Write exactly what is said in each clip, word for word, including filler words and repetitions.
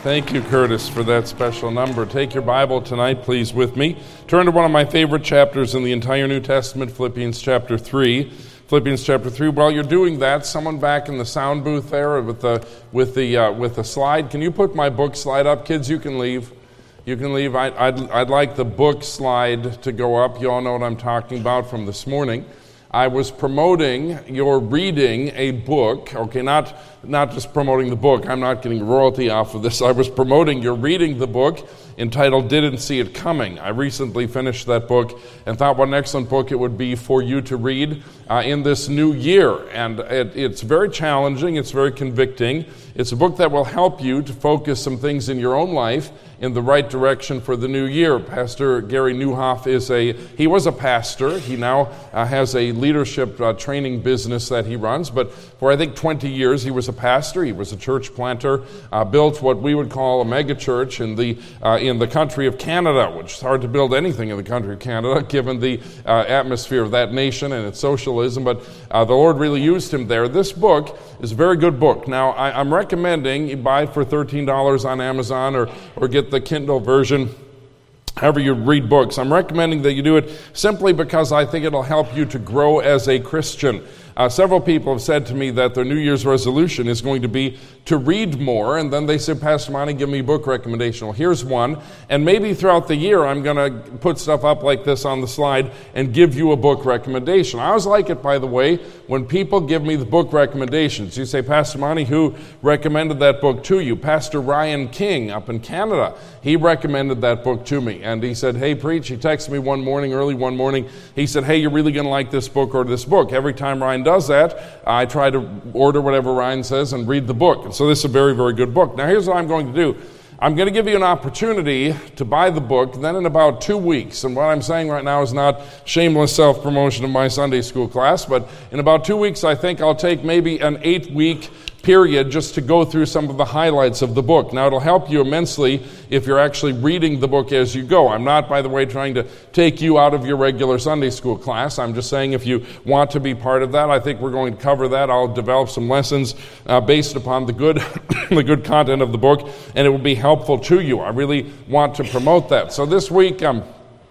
Thank you, Curtis, for that special number. Take your Bible tonight, please, with me. Turn to one of my favorite chapters in the entire New Testament, Philippians chapter three. Philippians chapter three. While you're doing that, someone back in the sound booth there with the with the uh, with the slide, can you put my book slide up, kids? You can leave. You can leave. I, I'd I'd like the book slide to go up. You all know what I'm talking about from this morning. I was promoting your reading a book, okay, not not just promoting the book. I'm not getting royalty off of this. I was promoting your reading the book entitled Didn't See It Coming. I recently finished that book and thought what an excellent book it would be for you to read uh, in this new year. And it, it's very challenging. It's very convicting. It's a book that will help you to focus some things in your own life in the right direction for the new year. Pastor Gary Newhoff is a, he was a pastor. He now uh, has a leadership uh, training business that he runs. But for I think twenty years he was a pastor. He was a church planter, uh, built what we would call a mega church in the uh, in the country of Canada, which is hard to build anything in the country of Canada given the uh, atmosphere of that nation and its socialism. But uh, the Lord really used him there. This book is a very good book. Now, I, I'm recommending you buy it for thirteen dollars on Amazon or, or get the Kindle version. However you read books, I'm recommending that you do it simply because I think it'll help you to grow as a Christian. Uh, several people have said to me that their New Year's resolution is going to be to read more, and then they say, Pastor Monty, give me a book recommendation. Well, here's one, and maybe throughout the year I'm going to put stuff up like this on the slide and give you a book recommendation. I always like it, by the way, when people give me the book recommendations. You say, Pastor Monty, who recommended that book to you? Pastor Ryan King up in Canada. He recommended that book to me, and he said, hey, preach. He texted me one morning, early one morning. He said, hey, you're really going to like this book or this book. Every time Ryan does that, I try to order whatever Ryan says and read the book. And so this is a very, very good book. Now, here's what I'm going to do. I'm going to give you an opportunity to buy the book, then in about two weeks, and what I'm saying right now is not shameless self-promotion of my Sunday school class, but in about two weeks, I think I'll take maybe an eight-week period just to go through some of the highlights of the book. Now, it'll help you immensely if you're actually reading the book as you go. I'm not, by the way, trying to take you out of your regular Sunday school class. I'm just saying if you want to be part of that, I think we're going to cover that. I'll develop some lessons uh, based upon the good, the good content of the book, and it will be helpful to you. I really want to promote that. So this week, um,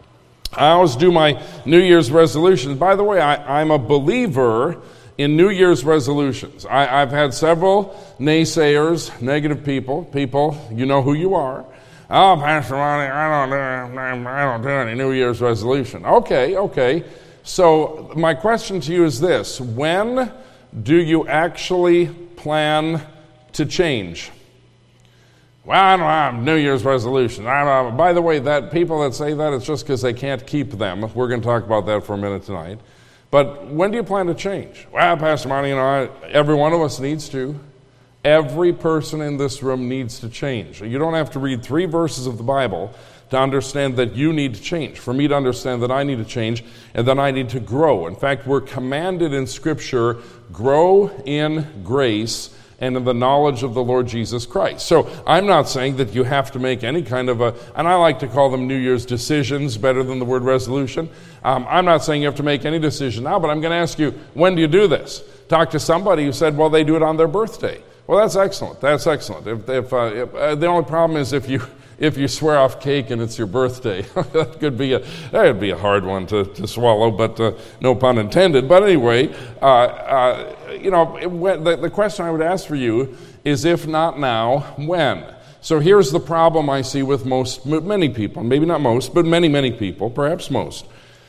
I always do my New Year's resolutions. By the way, I, I'm a believer in New Year's resolutions. I, I've had several naysayers, negative people, people, you know who you are. Oh, Pastor Ronnie, I don't do, I don't do any New Year's resolution. Okay, okay. So my question to you is this: when do you actually plan to change? Well, I don't have New Year's resolution. I don't have, by the way, that people that say that, it's just because they can't keep them. We're going to talk about that for a minute tonight. But when do you plan to change? Well, Pastor Marty, you know, I, every one of us needs to. Every person in this room needs to change. You don't have to read three verses of the Bible to understand that you need to change. For me to understand that I need to change and that I need to grow. In fact, we're commanded in Scripture, grow in grace and in the knowledge of the Lord Jesus Christ. So I'm not saying that you have to make any kind of a, and I like to call them New Year's decisions better than the word resolution. Um, I'm not saying you have to make any decision now, but I'm going to ask you, when do you do this? Talk to somebody who said, well, they do it on their birthday. Well, that's excellent. That's excellent. If, if, uh, if uh, the only problem is if you if you swear off cake and it's your birthday, that could be a that would be a hard one to, to swallow, but uh, no pun intended. But anyway, uh, uh, you know, it, the, the question I would ask for you is, if not now, when? So here's the problem I see with most, many people, maybe not most, but many, many people, perhaps most.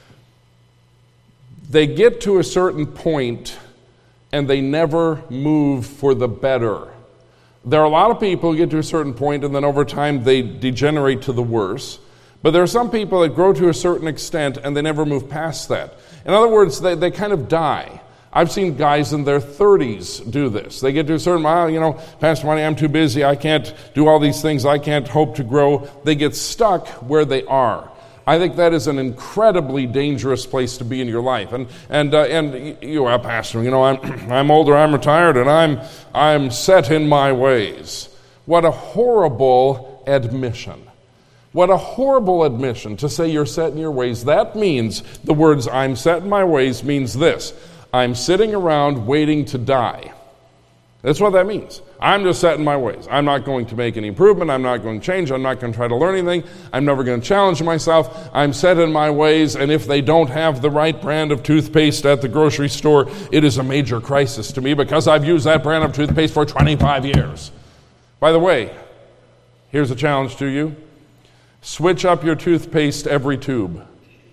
They get to a certain point and they never move for the better. There are a lot of people who get to a certain point and then over time they degenerate to the worse. But there are some people that grow to a certain extent and they never move past that. In other words, they, they kind of die. I've seen guys in their thirties do this. They get to a certain, well, you know, Pastor Monty, I'm too busy. I can't do all these things. I can't hope to grow. They get stuck where they are. I think that is an incredibly dangerous place to be in your life. And and uh, and you are, Pastor, you know, I'm I'm older, I'm retired, and I'm I'm set in my ways. What a horrible admission. What a horrible admission to say you're set in your ways. That means, the words I'm set in my ways means this: I'm sitting around waiting to die. That's what that means. I'm just set in my ways. I'm not going to make any improvement. I'm not going to change. I'm not going to try to learn anything. I'm never going to challenge myself. I'm set in my ways, and if they don't have the right brand of toothpaste at the grocery store, it is a major crisis to me because I've used that brand of toothpaste for twenty-five years. By the way, here's a challenge to you. Switch up your toothpaste every tube.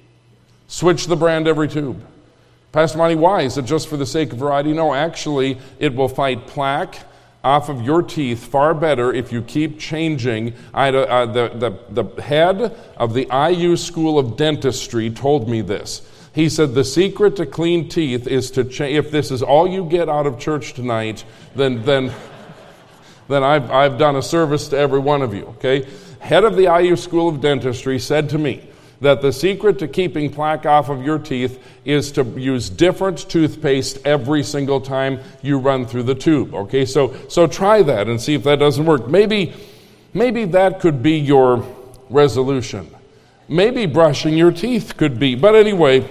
Switch the brand every tube. Pastor Monty, why? Is it just for the sake of variety? No, actually, it will fight plaque off of your teeth far better if you keep changing. I had a, uh, the, the, the head of the I U School of Dentistry told me this. He said the secret to clean teeth is to change. If this is all you get out of church tonight, then then then I've, I've done a service to every one of you, okay? Head of the I U School of Dentistry said to me that the secret to keeping plaque off of your teeth is to use different toothpaste every single time you run through the tube. Okay, so so try that and see if that doesn't work. Maybe, maybe that could be your resolution. Maybe brushing your teeth could be. But anyway,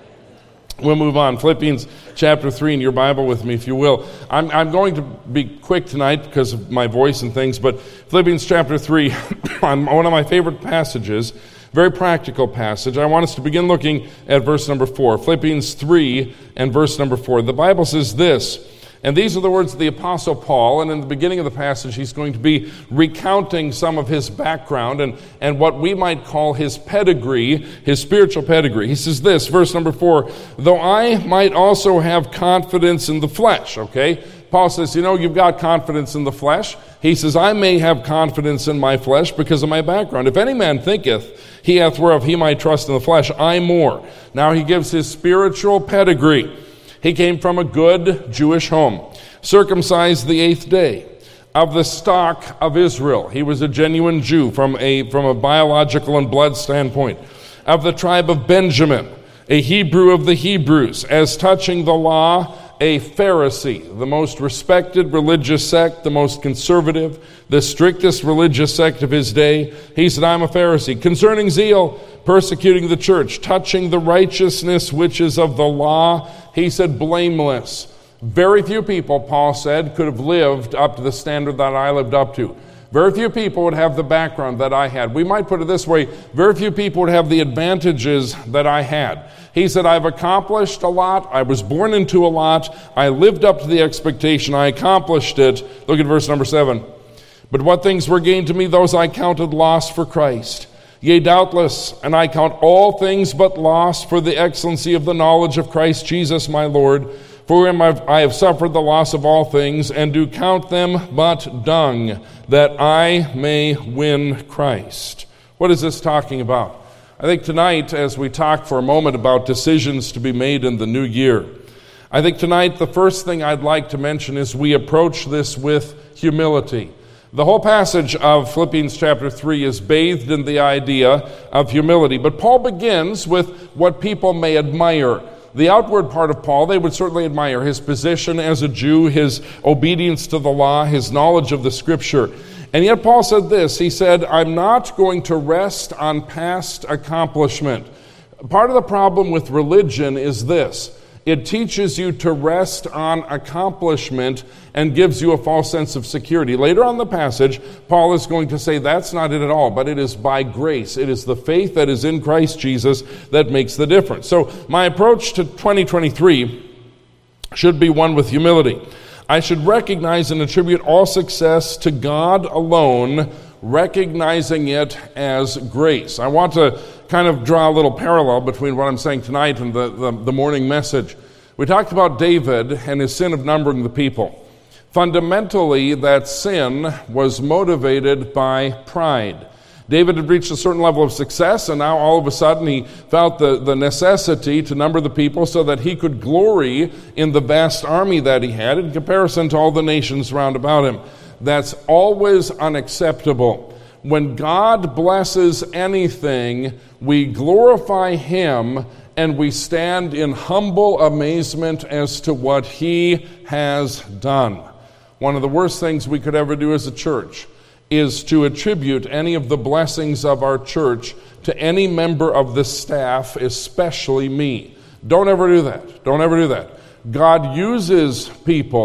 we'll move on. Philippians chapter three in your Bible with me, if you will. I'm, I'm going to be quick tonight because of my voice and things, but Philippians chapter three, one of my favorite passages, very practical passage. I want us to begin looking at verse number four. Philippians three and verse number four. The Bible says this, and these are the words of the Apostle Paul, and in the beginning of the passage he's going to be recounting some of his background and, and what we might call his pedigree, his spiritual pedigree. He says this, verse number four, though I might also have confidence in the flesh, okay? Paul says, you know, you've got confidence in the flesh. He says, I may have confidence in my flesh because of my background. If any man thinketh he hath whereof he might trust in the flesh, I more. Now he gives his spiritual pedigree. He came from a good Jewish home, circumcised the eighth day, of the stock of Israel. He was a genuine Jew from a, from a biological and blood standpoint. Of the tribe of Benjamin, a Hebrew of the Hebrews, as touching the law, a Pharisee, the most respected religious sect, the most conservative, the strictest religious sect of his day. He said, I'm a Pharisee. Concerning zeal, persecuting the church, touching the righteousness which is of the law, he said, blameless. Very few people, Paul said, could have lived up to the standard that I lived up to. Very few people would have the background that I had. We might put it this way, very few people would have the advantages that I had. He said, I've accomplished a lot. I was born into a lot. I lived up to the expectation. I accomplished it. Look at verse number seven. But what things were gained to me, those I counted loss for Christ. Yea, doubtless, and I count all things but loss for the excellency of the knowledge of Christ Jesus my Lord, for whom I have suffered the loss of all things, and do count them but dung, that I may win Christ. What is this talking about? I think tonight, as we talk for a moment about decisions to be made in the new year, I think tonight the first thing I'd like to mention is we approach this with humility. The whole passage of Philippians chapter three is bathed in the idea of humility, but Paul begins with what people may admire. The outward part of Paul, they would certainly admire his position as a Jew, his obedience to the law, his knowledge of the Scripture. And yet Paul said this, he said, I'm not going to rest on past accomplishment. Part of the problem with religion is this. It teaches you to rest on accomplishment and gives you a false sense of security. Later on in the passage, Paul is going to say that's not it at all, but it is by grace. It is the faith that is in Christ Jesus that makes the difference. So my approach to twenty twenty-three should be one with humility. I should recognize and attribute all success to God alone, recognizing it as grace. I want to kind of draw a little parallel between what I'm saying tonight and the, the, the morning message. We talked about David and his sin of numbering the people. Fundamentally, that sin was motivated by pride. David had reached a certain level of success, and now all of a sudden he felt the, the necessity to number the people so that he could glory in the vast army that he had in comparison to all the nations round about him. That's always unacceptable. When God blesses anything, we glorify Him and we stand in humble amazement as to what He has done. One of the worst things we could ever do as a church is to attribute any of the blessings of our church to any member of the staff, especially me. Don't ever do that. Don't ever do that. God uses people,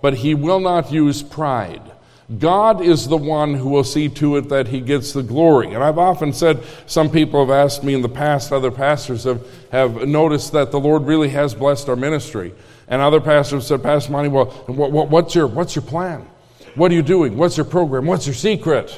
but he will not use pride. God is the one who will see to it that he gets the glory. And I've often said, some people have asked me in the past, other pastors have, have noticed that the Lord really has blessed our ministry. And other pastors said, Pastor Monty, well, what, what, what's your what's your plan? What are you doing? What's your program? What's your secret?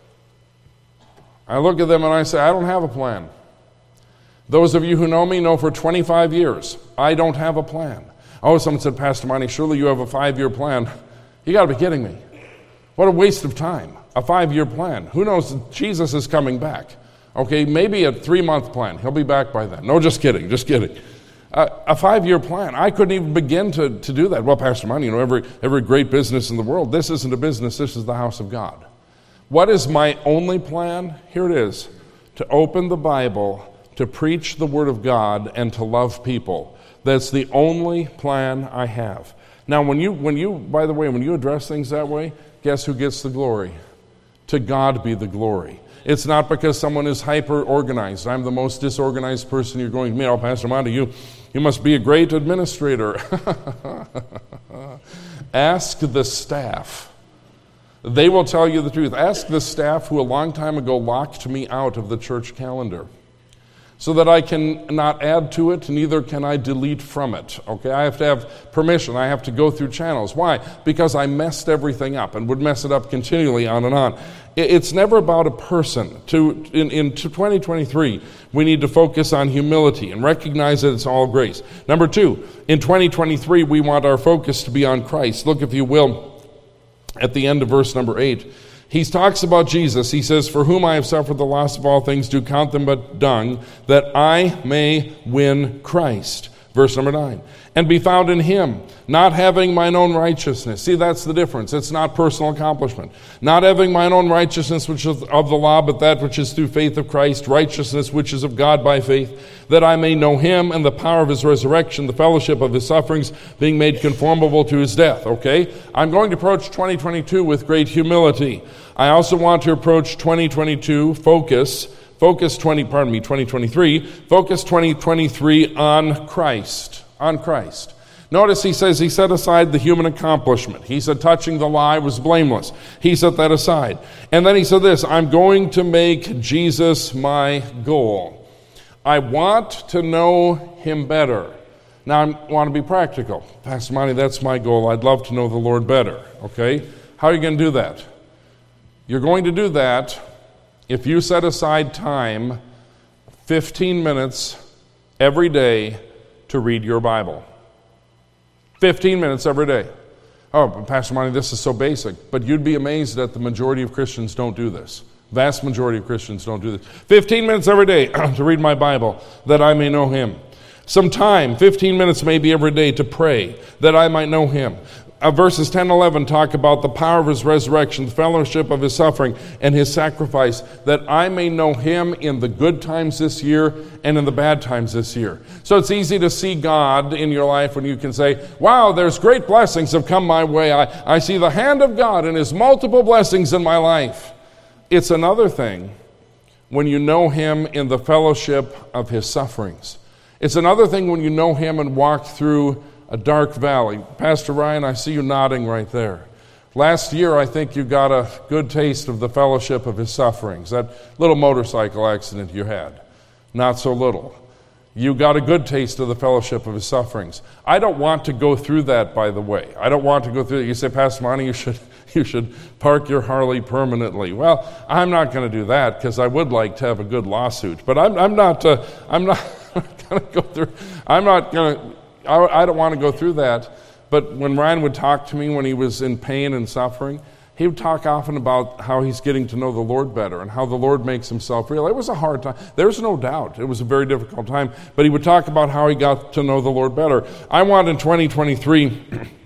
I look at them and I say, I don't have a plan. Those of you who know me know for twenty-five years, I don't have a plan. Oh, someone said, Pastor Monty, surely you have a five-year plan. You got to be kidding me. What a waste of time, a five-year plan. Who knows, Jesus is coming back. Okay, maybe a three-month plan. He'll be back by then. No, just kidding, just kidding. Uh, a five-year plan. I couldn't even begin to, to do that. Well, Pastor Monty, you know, every, every great business in the world, this isn't a business, this is the house of God. What is my only plan? Here it is, to open the Bible, to preach the Word of God, and to love people. That's the only plan I have. Now, when you, when you, by the way, when you address things that way, guess who gets the glory? To God be the glory. It's not because someone is hyper-organized. I'm the most disorganized person you're going to meet. Oh, Pastor Monty, you, you must be a great administrator. Ask the staff. They will tell you the truth. Ask the staff who a long time ago locked me out of the church calendar so that I can not add to it, neither can I delete from it. Okay, I have to have permission. I have to go through channels. Why? Because I messed everything up and would mess it up continually on and on. It's never about a person. To, in, in twenty twenty-three, we need to focus on humility and recognize that it's all grace. Number two, in twenty twenty-three, we want our focus to be on Christ. Look, if you will, at the end of verse number eight. He talks about Jesus. He says, for whom I have suffered the loss of all things, do count them but dung, that I may win Christ. Verse number nine. And be found in him, not having mine own righteousness. See, that's the difference. It's not personal accomplishment. Not having mine own righteousness, which is of the law, but that which is through faith of Christ, righteousness which is of God by faith, that I may know him and the power of his resurrection, the fellowship of his sufferings, being made conformable to his death. Okay? I'm going to approach twenty twenty-two with great humility. I also want to approach twenty twenty-two, focus, focus twenty, pardon me, twenty twenty-three, focus twenty twenty-three on Christ. On Christ. Notice he says he set aside the human accomplishment. He said touching the lie was blameless. He set that aside. And then he said this, I'm going to make Jesus my goal. I want to know him better. Now I want to be practical. Pastor Monty, that's my goal. I'd love to know the Lord better. Okay? How are you going to do that? You're going to do that if you set aside time, fifteen minutes every day, to read your Bible. fifteen minutes every day. Oh, Pastor Monty, this is so basic. But you'd be amazed that the majority of Christians don't do this. Vast majority of Christians don't do this. fifteen minutes every day to read my Bible, that I may know him. Some time, fifteen minutes maybe every day, to pray, that I might know him. Uh, verses ten and eleven talk about the power of his resurrection, the fellowship of his suffering, and his sacrifice, that I may know him in the good times this year and in the bad times this year. So it's easy to see God in your life when you can say, wow, there's great blessings have come my way. I, I see the hand of God and his multiple blessings in my life. It's another thing when you know him in the fellowship of his sufferings. It's another thing when you know him and walk through a dark valley. Pastor Ryan, I see you nodding right there. Last year, I think you got a good taste of the fellowship of his sufferings. That little motorcycle accident you had. Not so little. You got a good taste of the fellowship of his sufferings. I don't want to go through that, by the way. I don't want to go through it. You say, Pastor Monty, you should, you should park your Harley permanently. Well, I'm not going to do that because I would like to have a good lawsuit. But I'm, I'm not, uh, I'm not going to go through, I'm not going to, I don't want to go through that, but when Ryan would talk to me when he was in pain and suffering, he would talk often about how he's getting to know the Lord better and how the Lord makes himself real. It was a hard time. There's no doubt. It was a very difficult time, but he would talk about how he got to know the Lord better. I want in twenty twenty-three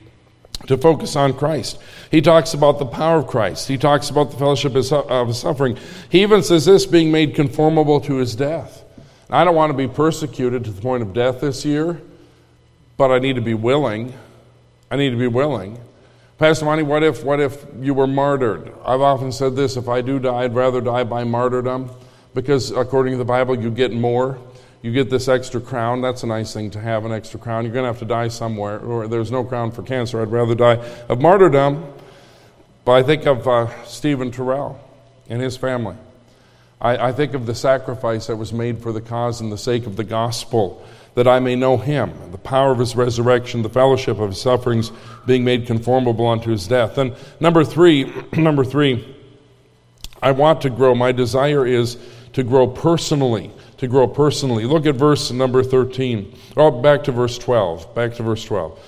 to focus on Christ. He talks about the power of Christ. He talks about the fellowship of his suffering. He even says this, being made conformable to his death. I don't want to be persecuted to the point of death this year, but I need to be willing. I need to be willing. Pastor Monty, what if what if you were martyred? I've often said this, if I do die, I'd rather die by martyrdom, because according to the Bible, you get more. You get this extra crown. That's a nice thing to have, an extra crown. You're going to have to die somewhere, or there's no crown for cancer. I'd rather die of martyrdom. But I think of uh, Stephen Terrell and his family. I, I think of the sacrifice that was made for the cause and the sake of the gospel, that I may know him, the power of his resurrection, the fellowship of his sufferings, being made conformable unto his death. And number three, number three, I want to grow. My desire is to grow personally, to grow personally. Look at verse number thirteen. Oh, back to verse twelve. Back to verse twelve.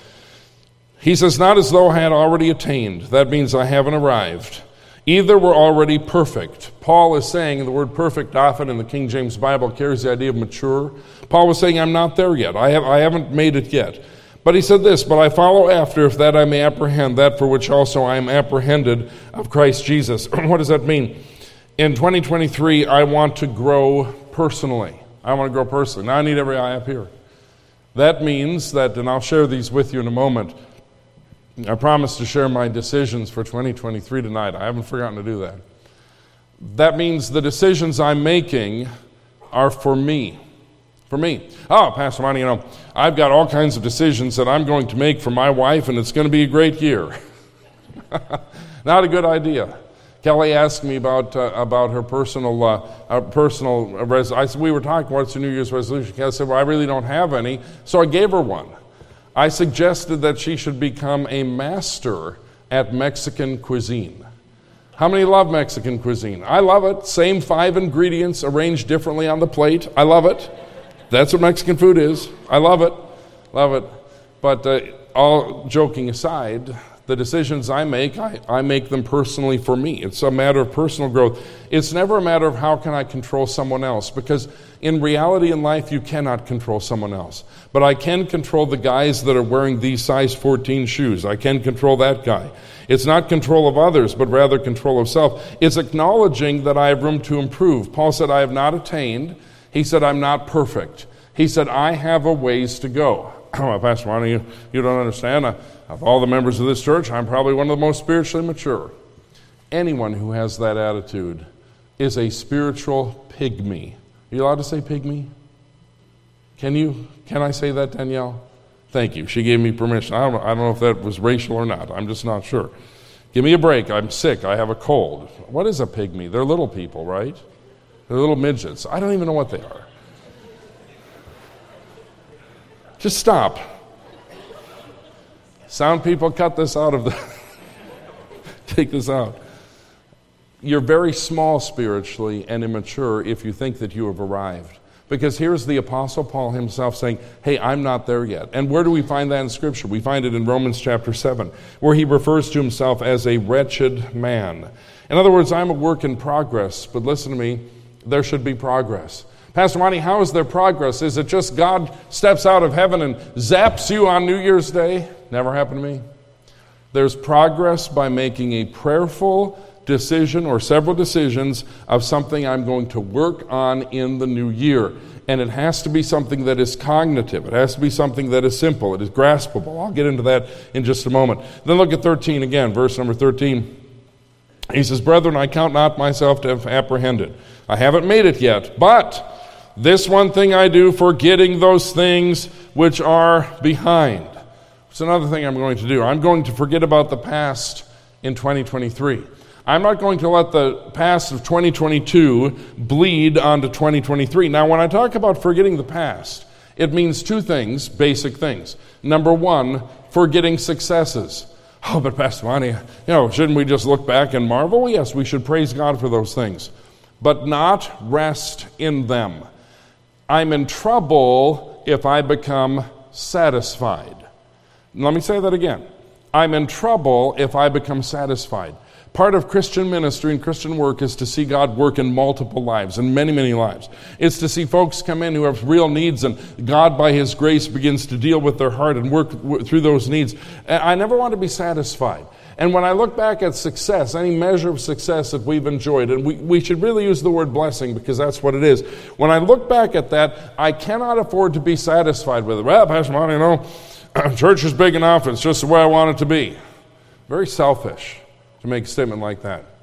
He says, not as though I had already attained. That means I haven't arrived. Either were already perfect. Paul is saying, the word perfect often in the King James Bible carries the idea of mature. Paul was saying, I'm not there yet. I, have, I haven't made it yet. But he said this, but I follow after, if that I may apprehend that for which also I am apprehended of Christ Jesus. What does that mean? In twenty twenty-three, I want to grow personally. I want to grow personally. Now I need every eye up here. That means that, and I'll share these with you in a moment, I promise to share my decisions for twenty twenty-three tonight. I haven't forgotten to do that. That means the decisions I'm making are for me. For me. Oh, Pastor Monty, you know, I've got all kinds of decisions that I'm going to make for my wife, and it's going to be a great year. Not a good idea. Kelly asked me about uh, about her personal uh, uh, personal res- I said we were talking what's the New Year's resolution. Kelly said, well, I really don't have any, so I gave her one. I suggested that she should become a master at Mexican cuisine. How many love Mexican cuisine? I love it. Same five ingredients arranged differently on the plate. I love it. That's what Mexican food is. I love it. Love it. But uh, all joking aside, the decisions I make, I, I make them personally for me. It's a matter of personal growth. It's never a matter of how can I control someone else, because in reality in life, you cannot control someone else. But I can control the guys that are wearing these size fourteen shoes. I can control that guy. It's not control of others, but rather control of self. It's acknowledging that I have room to improve. Paul said, I have not attained. He said, I'm not perfect. He said, I have a ways to go. Oh, Pastor Ronnie, you, you don't understand. I, of all the members of this church, I'm probably one of the most spiritually mature. Anyone who has that attitude is a spiritual pygmy. Are you allowed to say pygmy? Can you? Can I say that, Danielle? Thank you. She gave me permission. I don't, I don't know if that was racial or not. I'm just not sure. Give me a break. I'm sick. I have a cold. What is a pygmy? They're little people, right? They're little midgets. I don't even know what they are. Just stop. Sound people, cut this out of the... Take this out. You're very small spiritually and immature if you think that you have arrived. Because here's the Apostle Paul himself saying, hey, I'm not there yet. And where do we find that in Scripture? We find it in Romans chapter seven, where he refers to himself as a wretched man. In other words, I'm a work in progress, but listen to me, there should be progress. Pastor Monty, how is there progress? Is it just God steps out of heaven and zaps you on New Year's Day? Never happened to me. There's progress by making a prayerful decision or several decisions of something I'm going to work on in the new year. And it has to be something that is cognitive. It has to be something that is simple. It is graspable. I'll get into that in just a moment. Then look at thirteen again, verse number thirteen. He says, brethren, I count not myself to have apprehended. I haven't made it yet, but this one thing I do, forgetting those things which are behind. It's another thing I'm going to do. I'm going to forget about the past in twenty twenty-three. I'm not going to let the past of twenty twenty-two bleed onto twenty twenty-three. Now, when I talk about forgetting the past, it means two things, basic things. Number one, forgetting successes. Oh, but Pastor Monty, you know, shouldn't we just look back and marvel? Well, yes, we should praise God for those things, but not rest in them. I'm in trouble if I become satisfied. Let me say that again. I'm in trouble if I become satisfied. Part of Christian ministry and Christian work is to see God work in multiple lives, in many, many lives. It's to see folks come in who have real needs, and God, by His grace, begins to deal with their heart and work through those needs. I never want to be satisfied. And when I look back at success, any measure of success that we've enjoyed, and we, we should really use the word blessing because that's what it is. When I look back at that, I cannot afford to be satisfied with it. Well, Pastor Monty, you know, church is big enough. It's just the way I want it to be. Very selfish to make a statement like that.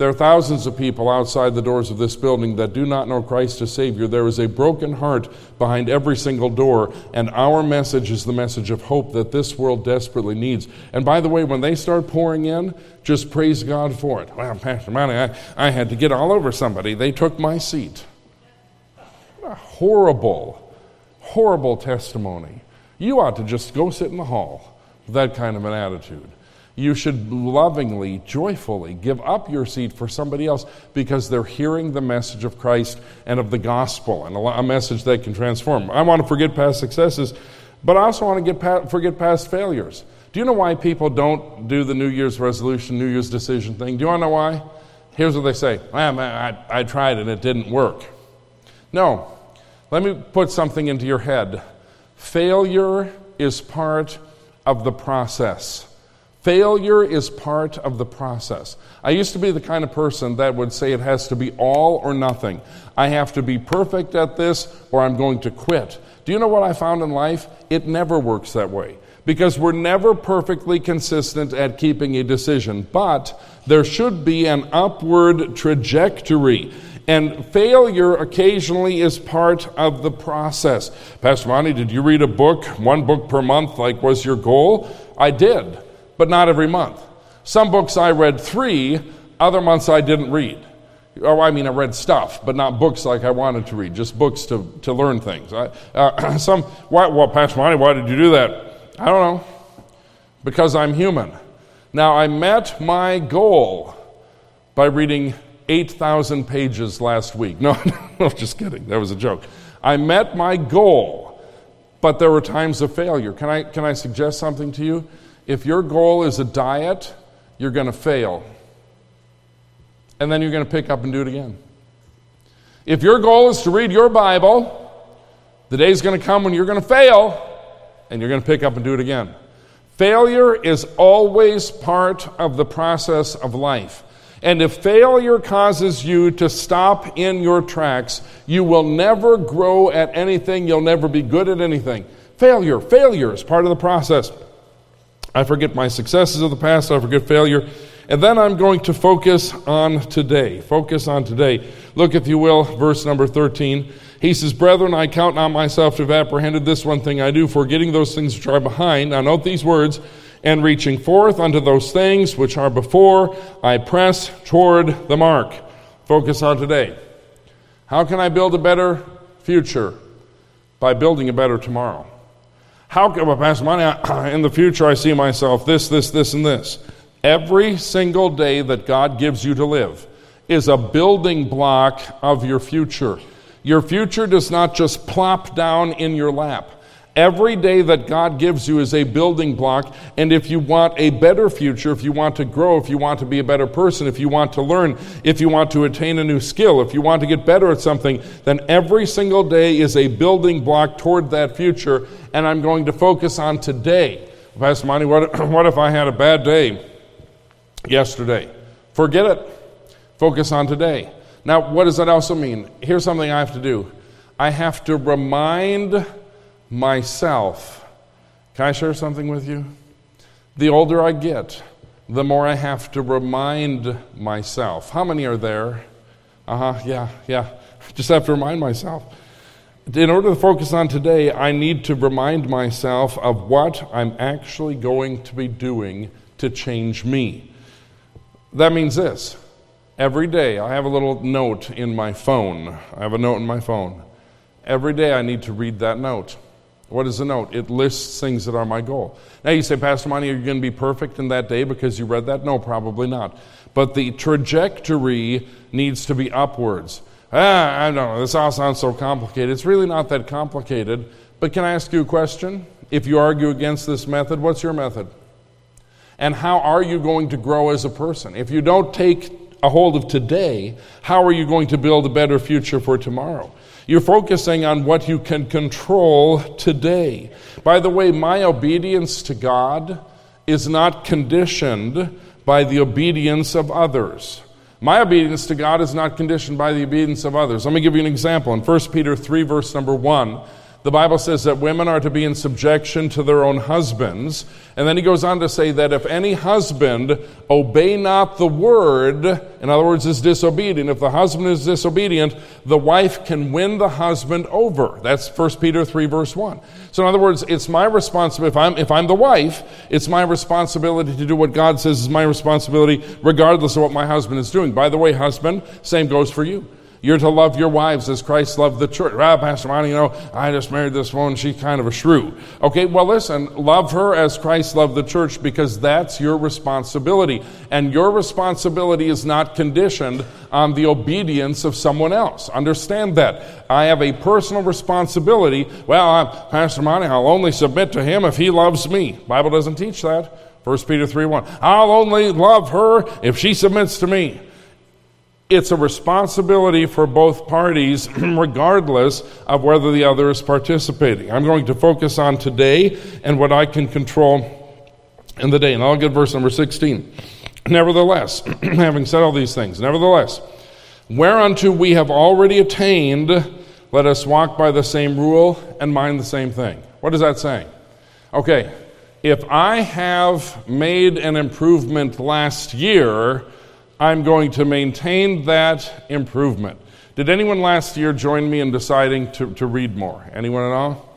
There are thousands of people outside the doors of this building that do not know Christ as Savior. There is a broken heart behind every single door, and our message is the message of hope that this world desperately needs. And by the way, when they start pouring in, just praise God for it. Well, Pastor Monty, I, I had to get all over somebody. They took my seat. What a horrible, horrible testimony. You ought to just go sit in the hall with that kind of an attitude. You should lovingly, joyfully give up your seat for somebody else because they're hearing the message of Christ and of the gospel, and a message that can transform. I want to forget past successes, but I also want to get past, forget past failures. Do you know why people don't do the New Year's resolution, New Year's decision thing? Do you want to know why? Here's what they say. I, I, I tried and it didn't work. No. Let me put something into your head. Failure is part of the process. Failure is part of the process. I used to be the kind of person that would say it has to be all or nothing. I have to be perfect at this or I'm going to quit. Do you know what I found in life? It never works that way because we're never perfectly consistent at keeping a decision. But there should be an upward trajectory. And failure occasionally is part of the process. Pastor Monty, did you read a book, one book per month, like was your goal? I did. But not every month. Some books I read three, other months I didn't read. Oh, I mean, I read stuff, but not books like I wanted to read, just books to, to learn things. I, uh, some, why, well, Pastor Monty, why did you do that? I don't know. Because I'm human. Now, I met my goal by reading eight thousand pages last week. No, no, just kidding. That was a joke. I met my goal, but there were times of failure. Can I, can I suggest something to you? If your goal is a diet, you're going to fail. And then you're going to pick up and do it again. If your goal is to read your Bible, the day's going to come when you're going to fail, and you're going to pick up and do it again. Failure is always part of the process of life. And if failure causes you to stop in your tracks, you will never grow at anything. You'll never be good at anything. Failure, failure is part of the process. I forget my successes of the past, I forget failure, and then I'm going to focus on today. Focus on today. Look, if you will, verse number thirteen. He says, Brethren, I count not myself to have apprehended this one thing I do, forgetting those things which are behind. Now note these words, and reaching forth unto those things which are before, I press toward the mark. Focus on today. How can I build a better future? By building a better tomorrow. How can, well, Pastor Monty, in the future I see myself this, this, this, and this. Every single day that God gives you to live is a building block of your future. Your future does not just plop down in your lap. Every day that God gives you is a building block, and if you want a better future, if you want to grow, if you want to be a better person, if you want to learn, if you want to attain a new skill, if you want to get better at something, then every single day is a building block toward that future, and I'm going to focus on today. Pastor Monty, what, what if I had a bad day yesterday? Forget it. Focus on today. Now, what does that also mean? Here's something I have to do. I have to remind myself. Can I share something with you? The older I get, the more I have to remind myself. How many are there? Uh-huh, yeah, yeah. Just have to remind myself. In order to focus on today, I need to remind myself of what I'm actually going to be doing to change me. That means this. Every day, I have a little note in my phone. I have a note in my phone. Every day I need to read that note. What is the note? It lists things that are my goal. Now you say, Pastor Monty, are you going to be perfect in that day because you read that? No, probably not. But the trajectory needs to be upwards. Ah, I don't know, this all sounds so complicated. It's really not that complicated. But can I ask you a question? If you argue against this method, what's your method? And how are you going to grow as a person? If you don't take a hold of today, how are you going to build a better future for tomorrow? You're focusing on what you can control today. By the way, my obedience to God is not conditioned by the obedience of others. My obedience to God is not conditioned by the obedience of others. Let me give you an example. In First Peter three, verse number one, The Bible says that women are to be in subjection to their own husbands. And then he goes on to say that if any husband obey not the word, in other words, is disobedient, if the husband is disobedient, the wife can win the husband over. That's First Peter three, verse one. So in other words, it's my responsibility, if I'm, if I'm the wife, it's my responsibility to do what God says is my responsibility, regardless of what my husband is doing. By the way, husband, same goes for you. You're to love your wives as Christ loved the church. Ah, Pastor Monty, you know, I just married this woman. She's kind of a shrew. Okay, well, listen, love her as Christ loved the church, because that's your responsibility. And your responsibility is not conditioned on the obedience of someone else. Understand that. I have a personal responsibility. Well, I'm, Pastor Monty, I'll only submit to him if he loves me. The Bible doesn't teach that. First Peter three, one. I'll only love her if she submits to me. It's a responsibility for both parties, regardless of whether the other is participating. I'm going to focus on today and what I can control in the day. And I'll get verse number sixteen. Nevertheless, having said all these things, nevertheless, whereunto we have already attained, let us walk by the same rule and mind the same thing. What is that saying? Okay, if I have made an improvement last year, I'm going to maintain that improvement. Did anyone last year join me in deciding to, to read more? Anyone at all?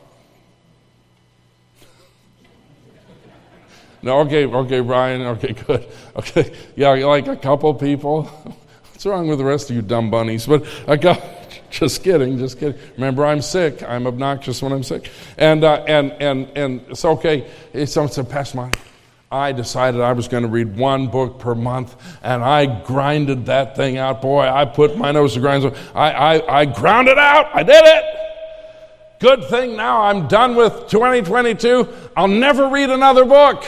No, okay, okay, Brian, okay, good. Okay, yeah, like a couple people. What's wrong with the rest of you dumb bunnies? But I got, just kidding, just kidding. Remember, I'm sick. I'm obnoxious when I'm sick. And uh, and and and it's okay. Someone said, Pastor Mike, I decided I was going to read one book per month, and I grinded that thing out. Boy, I put my nose to grind. I, I, I ground it out. I did it. Good thing now I'm done with twenty twenty-two. I'll never read another book.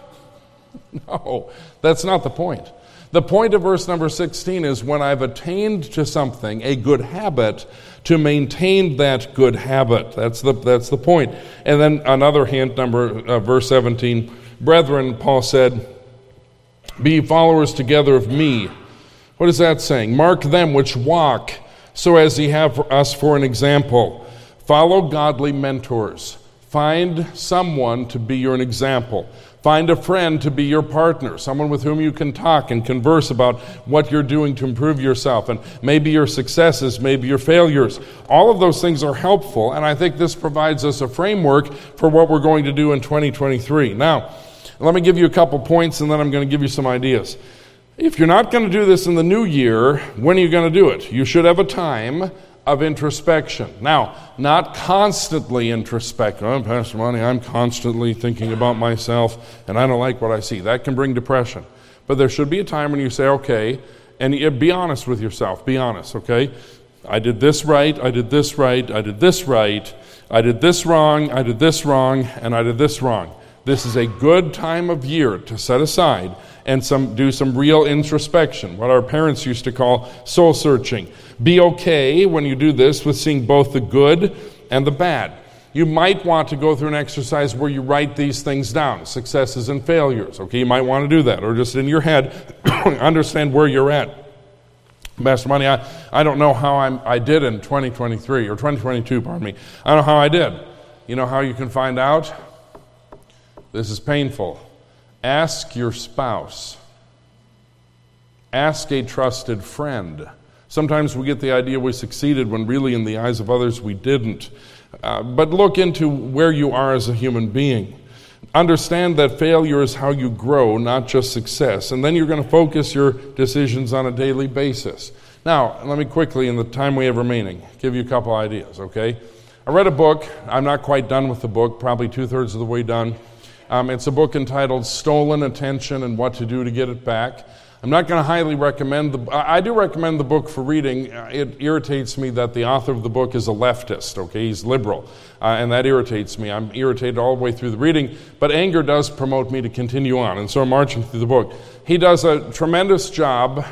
No, that's not the point. The point of verse number sixteen is when I've attained to something, a good habit, to maintain that good habit. That's the, that's the point. And then another hint, number uh, verse seventeen. Brethren, Paul said, be followers together of me. What is that saying? Mark them which walk, so as ye have us for an example. Follow godly mentors. Find someone to be your example. Find a friend to be your partner, someone with whom you can talk and converse about what you're doing to improve yourself, and maybe your successes, maybe your failures. All of those things are helpful, and I think this provides us a framework for what we're going to do in twenty twenty-three. Now, let me give you a couple points, and then I'm going to give you some ideas. If you're not going to do this in the new year, when are you going to do it? You should have a time of introspection. Now, not constantly introspect. Oh, Pastor Monty, I'm constantly thinking about myself, and I don't like what I see. That can bring depression. But there should be a time when you say, okay, and you be honest with yourself. Be honest, okay? I did this right, I did this right, I did this right, I did this wrong, I did this wrong, and I did this wrong. This is a good time of year to set aside and some do some real introspection, what our parents used to call soul searching. Be okay when you do this with seeing both the good and the bad. You might want to go through an exercise where you write these things down, successes and failures. Okay, you might want to do that, or just in your head, understand where you're at. Pastor Money, I, I don't know how I'm, I did in twenty twenty-three, or twenty twenty-two, pardon me. I don't know how I did. You know how you can find out? This is painful. Ask your spouse. Ask a trusted friend. Sometimes we get the idea we succeeded when really in the eyes of others we didn't. Uh, but look into where you are as a human being. Understand that failure is how you grow, not just success. And then you're going to focus your decisions on a daily basis. Now, let me quickly, in the time we have remaining, give you a couple ideas, okay? I read a book. I'm not quite done with the book, probably two-thirds of the way done. Um, it's a book entitled Stolen Attention and What to Do to Get It Back. I'm not going to highly recommend the I do recommend the book for reading. It irritates me that the author of the book is a leftist, okay? He's liberal, uh, and that irritates me. I'm irritated all the way through the reading, but anger does promote me to continue on, and so I'm marching through the book. He does a tremendous job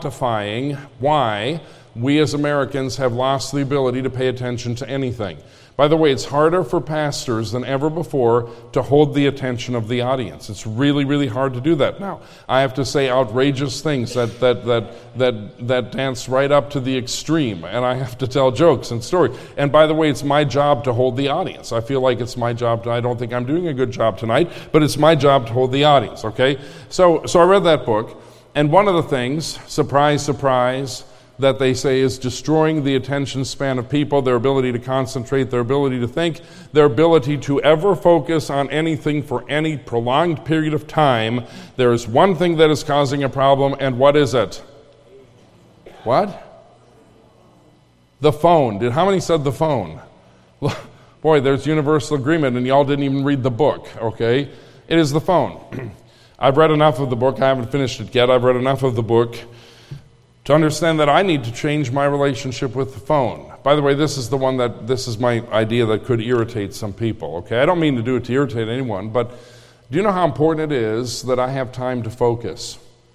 quantifying why we as Americans have lost the ability to pay attention to anything. By the way, it's harder for pastors than ever before to hold the attention of the audience. It's really, really hard to do that. Now, I have to say outrageous things that that that that that dance right up to the extreme, and I have to tell jokes and stories. And by the way, it's my job to hold the audience. I feel like it's my job to, I don't think I'm doing a good job tonight, but it's my job to hold the audience, okay? So so I read that book, and one of the things, surprise, surprise, that they say is destroying the attention span of people, their ability to concentrate, their ability to think, their ability to ever focus on anything for any prolonged period of time. There is one thing that is causing a problem, and what is it? What? The phone. Did how many said the phone? Boy, there's universal agreement, and y'all didn't even read the book, okay? It is the phone. I've read enough of the book. I haven't finished it yet. I've read enough of the book to understand that I need to change my relationship with the phone. By the way, this is the one that, this is my idea that could irritate some people, okay? I don't mean to do it to irritate anyone, but do you know how important it is that I have time to focus?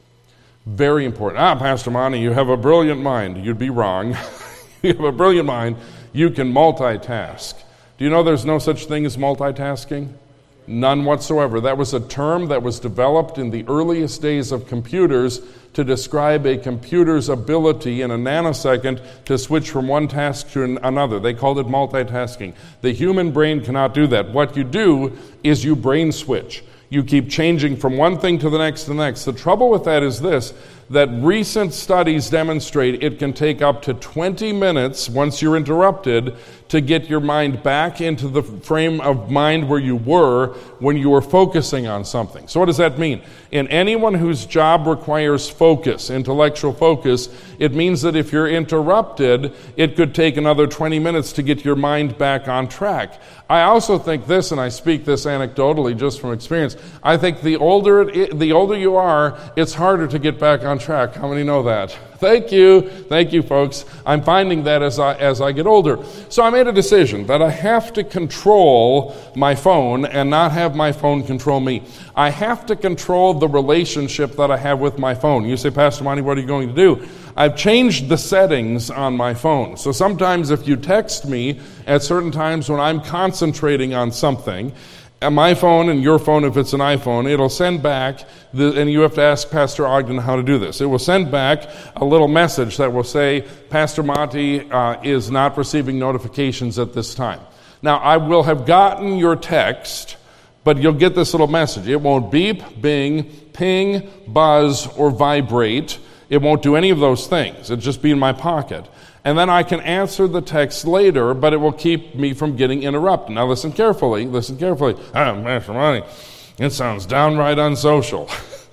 Very important. Ah, Pastor Monty, you have a brilliant mind. You'd be wrong. You have a brilliant mind. You can multitask. Do you know there's no such thing as multitasking? None whatsoever. That was a term that was developed in the earliest days of computers to describe a computer's ability in a nanosecond to switch from one task to another. They called it multitasking. The human brain cannot do that. What you do is you brain switch. You keep changing from one thing to the next to the next. The trouble with that is this, that recent studies demonstrate it can take up to twenty minutes once you're interrupted to get your mind back into the frame of mind where you were when you were focusing on something. So what does that mean? In anyone whose job requires focus, intellectual focus, it means that if you're interrupted, it could take another twenty minutes to get your mind back on track. I also think this, and I speak this anecdotally just from experience, I think the older it, the older you are, it's harder to get back on track. How many know that? Thank you. Thank you, folks. I'm finding that as I, as I get older. So I made a decision that I have to control my phone and not have my phone control me. I have to control the relationship that I have with my phone. You say, Pastor Monty, what are you going to do? I've changed the settings on my phone. So sometimes if you text me at certain times when I'm concentrating on something, and my phone and your phone, if it's an iPhone, it'll send back, the, and you have to ask Pastor Ogden how to do this. It will send back a little message that will say, Pastor Monty uh, is not receiving notifications at this time. Now, I will have gotten your text, but you'll get this little message. It won't beep, bing, ping, buzz, or vibrate. It won't do any of those things. It'll just be in my pocket. And then I can answer the text later, but it will keep me from getting interrupted. Now listen carefully, listen carefully. Oh, Pastor Monty, it sounds downright unsocial.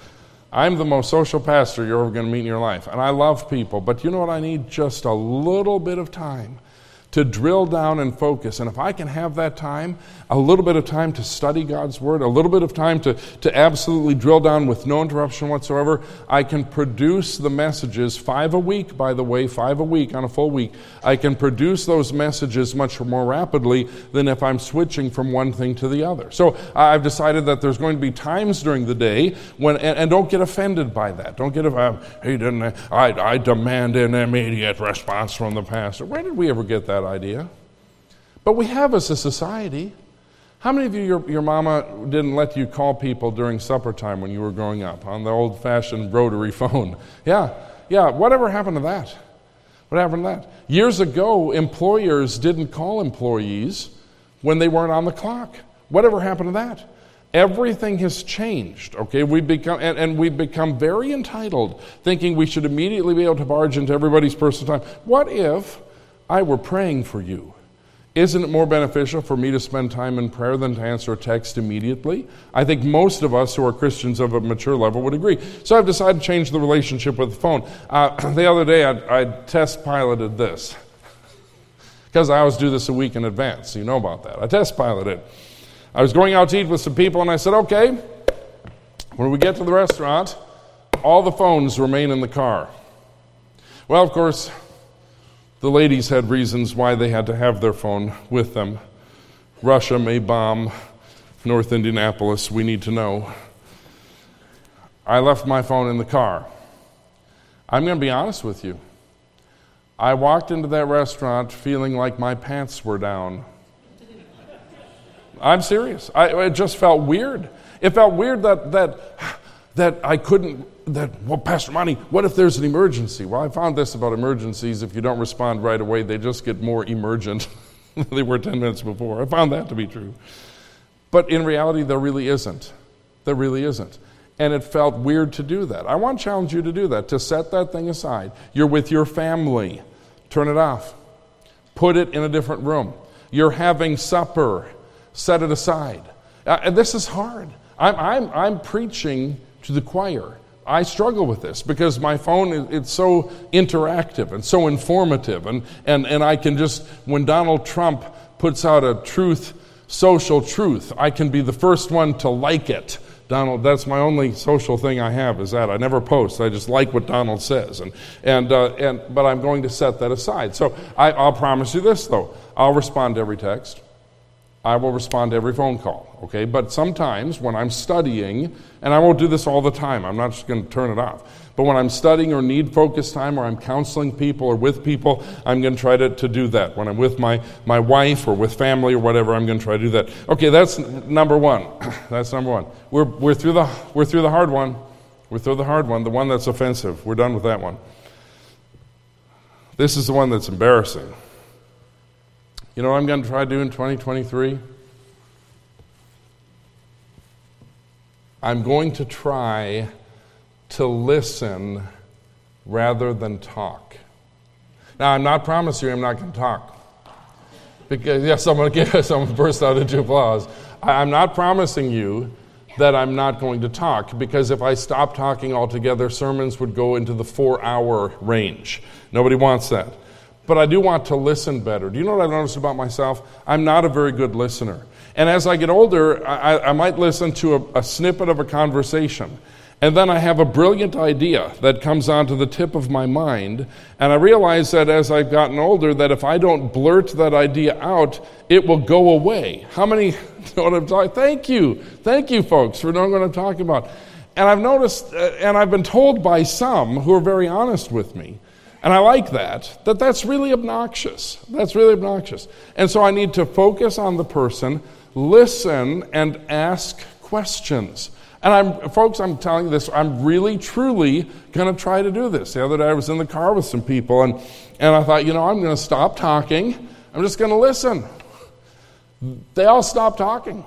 I'm the most social pastor you're ever going to meet in your life, and I love people, but you know what I need? Just a little bit of time to drill down and focus. And if I can have that time, a little bit of time to study God's Word, a little bit of time to, to absolutely drill down with no interruption whatsoever, I can produce the messages, five a week, by the way, five a week on a full week. I can produce those messages much more rapidly than if I'm switching from one thing to the other. So I've decided that there's going to be times during the day when, and, and don't get offended by that. Don't get offended. He didn't, I, I demand an immediate response from the pastor. Where did we ever get that idea? But we have as a society. How many of you, your, your mama didn't let you call people during supper time when you were growing up on the old-fashioned rotary phone? Yeah, yeah, whatever happened to that? What happened to that? Years ago, employers didn't call employees when they weren't on the clock. Whatever happened to that? Everything has changed, okay? We've become, and, and we've become very entitled, thinking we should immediately be able to barge into everybody's personal time. What if I were praying for you? Isn't it more beneficial for me to spend time in prayer than to answer a text immediately? I think most of us who are Christians of a mature level would agree. So I've decided to change the relationship with the phone. Uh, the other day I, I test piloted this. Because I always do this a week in advance, so you know about that. I test piloted. I was going out to eat with some people and I said, okay, when we get to the restaurant, all the phones remain in the car. Well, of course, the ladies had reasons why they had to have their phone with them. Russia may bomb North Indianapolis, we need to know. I left my phone in the car. I'm going to be honest with you. I walked into that restaurant feeling like my pants were down. I'm serious. I, it just felt weird. It felt weird that that that I couldn't, that, well, Pastor Monty, what if there's an emergency? Well, I found this about emergencies. If you don't respond right away, they just get more emergent than they were ten minutes before. I found that to be true. But in reality, there really isn't. There really isn't. And it felt weird to do that. I want to challenge you to do that, to set that thing aside. You're with your family. Turn it off. Put it in a different room. You're having supper. Set it aside. Uh, and this is hard. I'm, I'm, I'm preaching to the choir. I struggle with this because my phone, is, it's so interactive and so informative. And, and, and I can just, when Donald Trump puts out a truth, social truth, I can be the first one to like it. Donald, that's my only social thing I have, is that I never post. I just like what Donald says. And and uh, and but I'm going to set that aside. So I, I'll promise you this, though. I'll respond to every text. I will respond to every phone call, okay? But sometimes when I'm studying, and I won't do this all the time, I'm not just going to turn it off, but when I'm studying or need focus time or I'm counseling people or with people, I'm going to try to, to do that. When I'm with my, my wife or with family or whatever, I'm going to try to do that. Okay, that's number one. That's number one. We're, we're, through the, we're through the hard one. We're through the hard one, the one that's offensive. We're done with that one. This is the one that's embarrassing. You know what I'm going to try to do in twenty twenty-three? I'm going to try to listen rather than talk. Now, I'm not promising you I'm not going to talk. Because, yes, someone, someone burst out into applause. I'm not promising you that I'm not going to talk, because if I stopped talking altogether, sermons would go into the four-hour range. Nobody wants that. But I do want to listen better. Do you know what I've noticed about myself? I'm not a very good listener. And as I get older, I, I might listen to a, a snippet of a conversation, and then I have a brilliant idea that comes onto the tip of my mind, and I realize that as I've gotten older, that if I don't blurt that idea out, it will go away. How many know what I'm talking about? Thank you. Thank you, folks, for knowing what I'm talking about. And I've noticed, uh, and I've been told by some who are very honest with me, and I like that, that that's really obnoxious. That's really obnoxious. And so I need to focus on the person, listen, and ask questions. And I'm, folks, I'm telling you this, I'm really, truly going to try to do this. The other day I was in the car with some people, and, and I thought, you know, I'm going to stop talking. I'm just going to listen. They all stopped talking.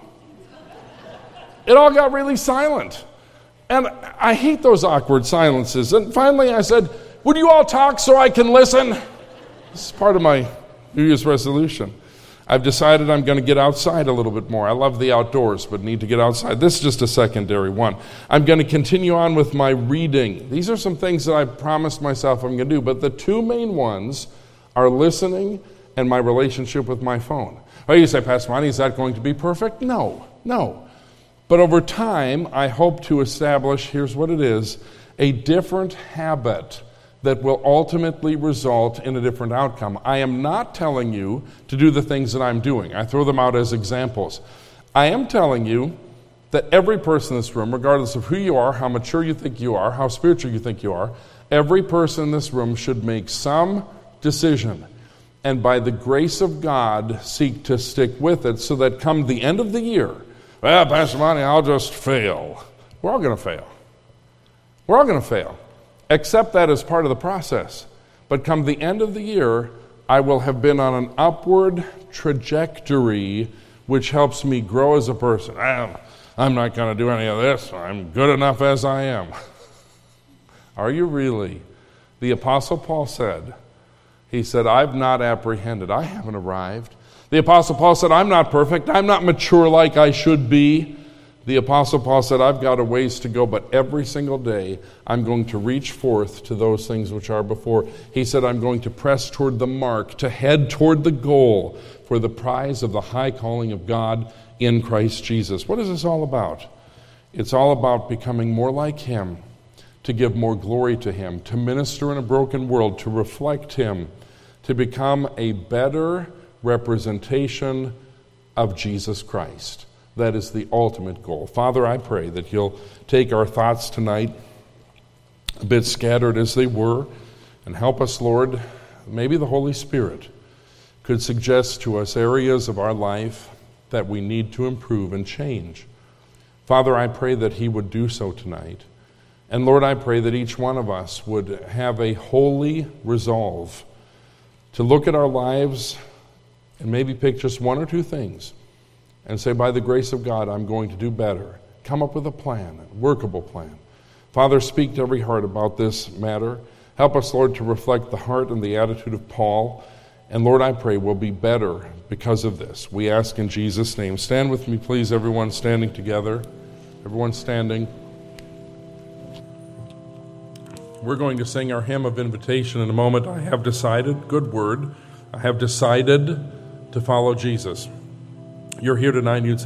It all got really silent. And I hate those awkward silences. And finally I said, would you all talk so I can listen? This is part of my New Year's resolution. I've decided I'm going to get outside a little bit more. I love the outdoors, but need to get outside. This is just a secondary one. I'm going to continue on with my reading. These are some things that I promised myself I'm going to do, but the two main ones are listening and my relationship with my phone. Well, you say, Pastor Monty, is that going to be perfect? No, no. But over time, I hope to establish, here's what it is, a different habit that will ultimately result in a different outcome. I am not telling you to do the things that I'm doing. I throw them out as examples. I am telling you that every person in this room, regardless of who you are, how mature you think you are, how spiritual you think you are, every person in this room should make some decision, and by the grace of God, seek to stick with it so that come the end of the year, well, Pastor Monty, I'll just fail. We're all going to fail. We're all going to fail. Accept that as part of the process. But come the end of the year, I will have been on an upward trajectory which helps me grow as a person. I'm, I'm not going to do any of this. I'm good enough as I am. Are you really? The Apostle Paul said, he said, I've not apprehended. I haven't arrived. The Apostle Paul said, I'm not perfect. I'm not mature like I should be. The Apostle Paul said, I've got a ways to go, but every single day I'm going to reach forth to those things which are before. He said, I'm going to press toward the mark, to head toward the goal for the prize of the high calling of God in Christ Jesus. What is this all about? It's all about becoming more like Him, to give more glory to Him, to minister in a broken world, to reflect Him, to become a better representation of Jesus Christ. That is the ultimate goal. Father, I pray that You'll take our thoughts tonight, a bit scattered as they were, and help us, Lord. Maybe the Holy Spirit could suggest to us areas of our life that we need to improve and change. Father, I pray that he would do so tonight. And Lord, I pray that each one of us would have a holy resolve to look at our lives and maybe pick just one or two things and say, by the grace of God, I'm going to do better. Come up with a plan, a workable plan. Father, speak to every heart about this matter. Help us, Lord, to reflect the heart and the attitude of Paul. And Lord, I pray we'll be better because of this. We ask in Jesus' name. Stand with me, please, everyone standing together. Everyone standing. We're going to sing our hymn of invitation in a moment. I have decided, good word, I have decided to follow Jesus. You're here tonight and you'd say,